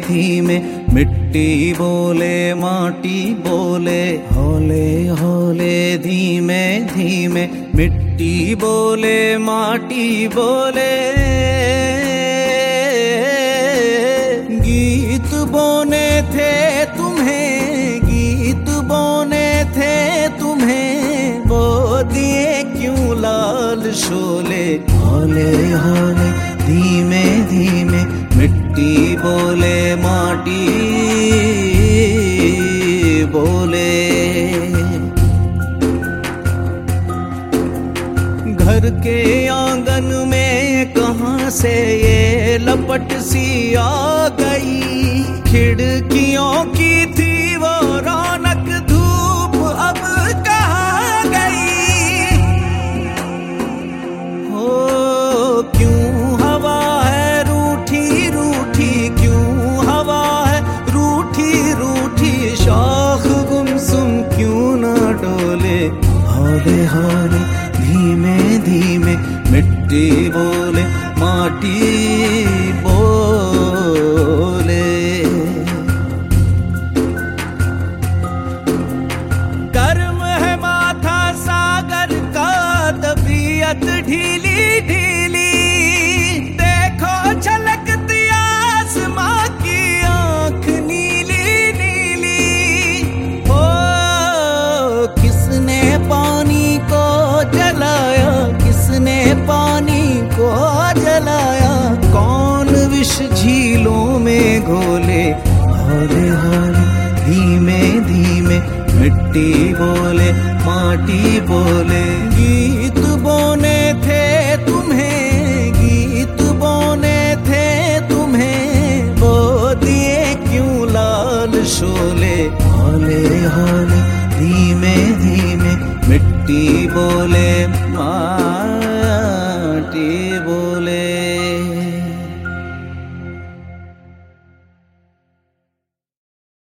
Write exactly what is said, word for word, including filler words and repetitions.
धीमे मिट्टी बोले माटी बोले, हौले हौले धीमे धीमे मिट्टी बोले माटी बोले। गीत बोने थे तुम्हें, गीत बोने थे तुम्हें, बो दिए क्यों लाल शोले। हौले हौले धीमे धीमे मिट्टी बोले माटी बोले। घर के आंगन में कहाँ से ये लपट सी आ गई, खिड़कियों की थी वो रौनक धूप अब कहाँ गई। हो क्यों हवा है रूठी रूठी, क्यों हवा है रूठी रूठी, शाख गुमसुम क्यों ना डोले। हौले हौले धीमे धीमे मिट्टी बोले माटी बोले। गर्म है माथा सागर का, तबीयत ढीली ढीली, देखो छलकती आसमां की आंख नीली नीली। ओ किसने पानी को जलाया, किसने पानी को जलाया, कौन विष झीलों में घोले। हौले हौले धीमे धीमे मिट्टी बोले माटी बोले। गीत बोने थे तुम्हें, गीत बोने थे तुम्हें, बो दिए क्यों लाल शोले। हौले हौले धीमे धीमे मिट्टी बोले माटी बोले।